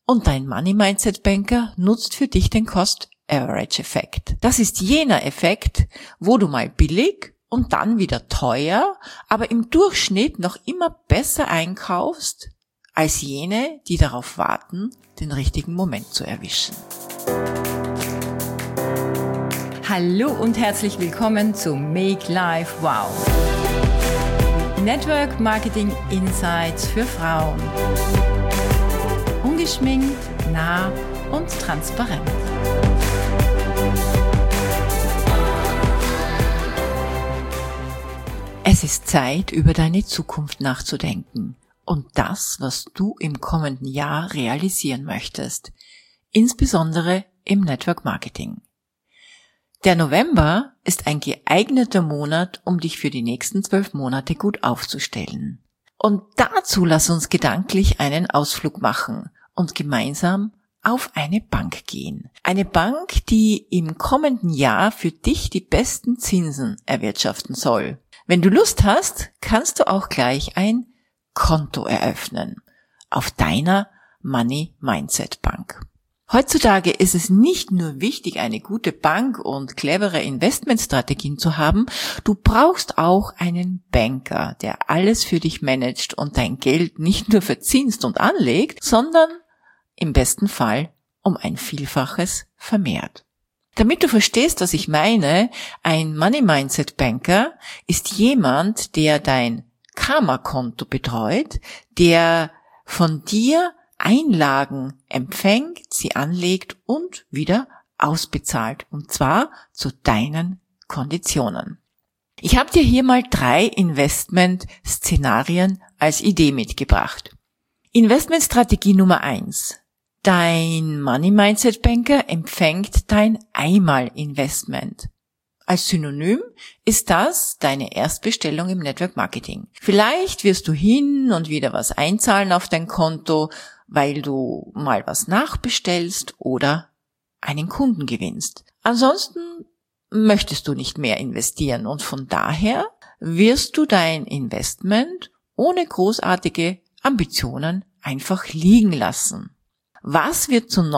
Und dein Money Mindset Banker nutzt für dich den Cost-Average-Effekt. Das ist jener Effekt, wo du mal billig und dann wieder teuer, aber im Durchschnitt noch immer besser einkaufst, als jene, die darauf warten, den richtigen Moment zu erwischen. Hallo und herzlich willkommen zu Make Life Wow. Network Marketing Insights für Frauen. Ungeschminkt, nah und transparent. Es ist Zeit, über deine Zukunft nachzudenken und das, was du im kommenden Jahr realisieren möchtest, insbesondere im Network Marketing. Der November ist ein geeigneter Monat, um dich für die nächsten 12 Monate gut aufzustellen. Und dazu lass uns gedanklich einen Ausflug machen und gemeinsam auf eine Bank gehen. Eine Bank, die im kommenden Jahr für dich die besten Zinsen erwirtschaften soll. Wenn du Lust hast, kannst du auch gleich ein Konto eröffnen auf deiner Money Mindset Bank. Heutzutage ist es nicht nur wichtig, eine gute Bank und clevere Investmentstrategien zu haben, du brauchst auch einen Banker, der alles für dich managt und dein Geld nicht nur verzinst und anlegt, sondern im besten Fall um ein Vielfaches vermehrt. Damit du verstehst, was ich meine, ein Money Mindset Banker ist jemand, der dein Karma-Konto betreut, der von dir Einlagen empfängt, sie anlegt und wieder ausbezahlt, und zwar zu deinen Konditionen. Ich habe dir hier mal 3 Investment-Szenarien als Idee mitgebracht. Investmentstrategie Nummer 1. Dein Money Mindset Banker empfängt dein Einmal-Investment. Als Synonym ist das deine Erstbestellung im Network Marketing. Vielleicht wirst du hin und wieder was einzahlen auf dein Konto, weil du mal was nachbestellst oder einen Kunden gewinnst. Ansonsten möchtest du nicht mehr investieren und von daher wirst du dein Investment ohne großartige Ambitionen einfach liegen lassen. Was wird zu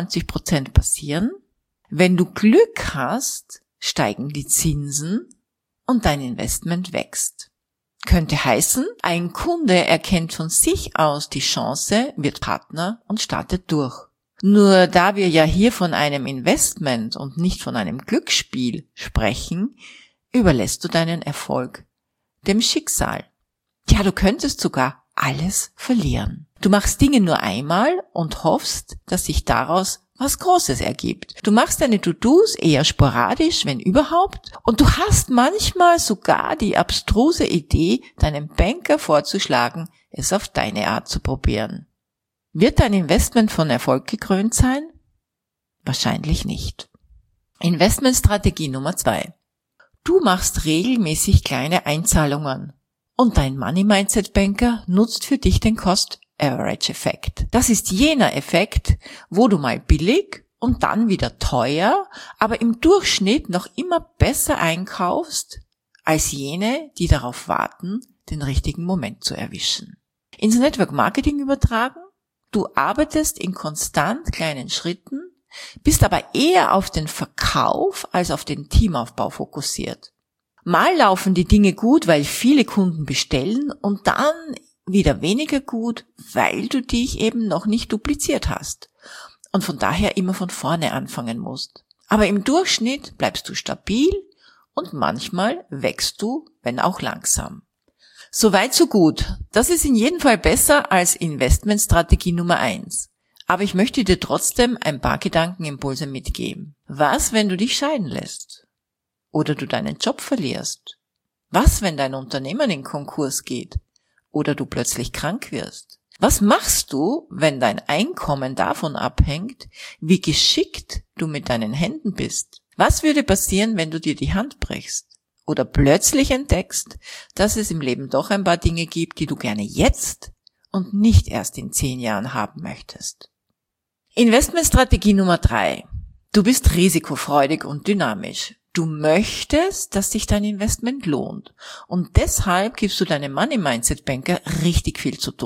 99% passieren? Wenn du Glück hast, steigen die Zinsen und dein Investment wächst. Könnte heißen, ein Kunde erkennt von sich aus die Chance, wird Partner und startet durch. Nur da wir ja hier von einem Investment und nicht von einem Glücksspiel sprechen, überlässt du deinen Erfolg dem Schicksal. Ja, du könntest sogar alles verlieren. Du machst Dinge nur einmal und hoffst, dass sich daraus was Großes ergibt. Du machst deine To-Dos eher sporadisch, wenn überhaupt, und du hast manchmal sogar die abstruse Idee, deinem Banker vorzuschlagen, es auf deine Art zu probieren. Wird dein Investment von Erfolg gekrönt sein? Wahrscheinlich nicht. Investmentstrategie Nummer 2. Du machst regelmäßig kleine Einzahlungen und dein Money Mindset Banker nutzt für dich den Cost-Average-Effekt. Das ist jener Effekt, wo du mal billig und dann wieder teuer, aber im Durchschnitt noch immer besser einkaufst, als jene, die darauf warten, den richtigen Moment zu erwischen. Ins Network Marketing übertragen, du arbeitest in konstant kleinen Schritten, bist aber eher auf den Verkauf als auf den Teamaufbau fokussiert. Mal laufen die Dinge gut, weil viele Kunden bestellen, und dann wieder weniger gut, weil du dich eben noch nicht dupliziert hast und von daher immer von vorne anfangen musst. Aber im Durchschnitt bleibst du stabil und manchmal wächst du, wenn auch langsam. Soweit so gut. Das ist in jedem Fall besser als Investmentstrategie Nummer 1. Aber ich möchte dir trotzdem ein paar Gedankenimpulse mitgeben. Was, wenn du dich scheiden lässt? Oder du deinen Job verlierst? Was, wenn dein Unternehmen in Konkurs geht? Oder du plötzlich krank wirst? Was machst du, wenn dein Einkommen davon abhängt, wie geschickt du mit deinen Händen bist? Was würde passieren, wenn du dir die Hand brichst? Oder plötzlich entdeckst, dass es im Leben doch ein paar Dinge gibt, die du gerne jetzt und nicht erst in 10 Jahren haben möchtest? Investmentstrategie Nummer 3. Du bist risikofreudig und dynamisch. Du möchtest, dass sich dein Investment lohnt. Und deshalb gibst du deinem Money Mindset Banker richtig viel zu tun.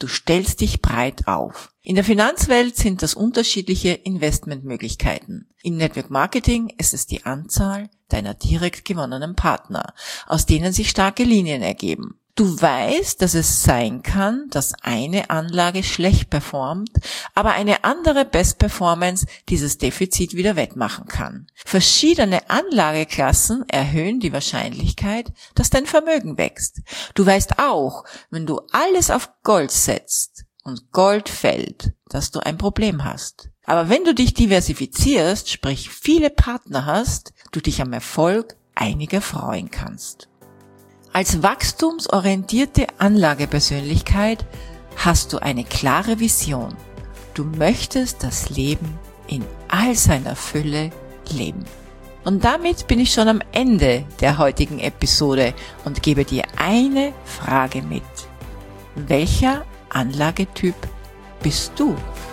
Du stellst dich breit auf. In der Finanzwelt sind das unterschiedliche Investmentmöglichkeiten. Im Network Marketing ist es die Anzahl deiner direkt gewonnenen Partner, aus denen sich starke Linien ergeben. Du weißt, dass es sein kann, dass eine Anlage schlecht performt, aber eine andere Best Performance dieses Defizit wieder wettmachen kann. Verschiedene Anlageklassen erhöhen die Wahrscheinlichkeit, dass dein Vermögen wächst. Du weißt auch, wenn du alles auf Gold setzt und Gold fällt, dass du ein Problem hast. Aber wenn du dich diversifizierst, sprich viele Partner hast, du dich am Erfolg einiger freuen kannst. Als wachstumsorientierte Anlagepersönlichkeit hast du eine klare Vision. Du möchtest das Leben in all seiner Fülle leben. Und damit bin ich schon am Ende der heutigen Episode und gebe dir eine Frage mit. Welcher Anlagetyp bist du?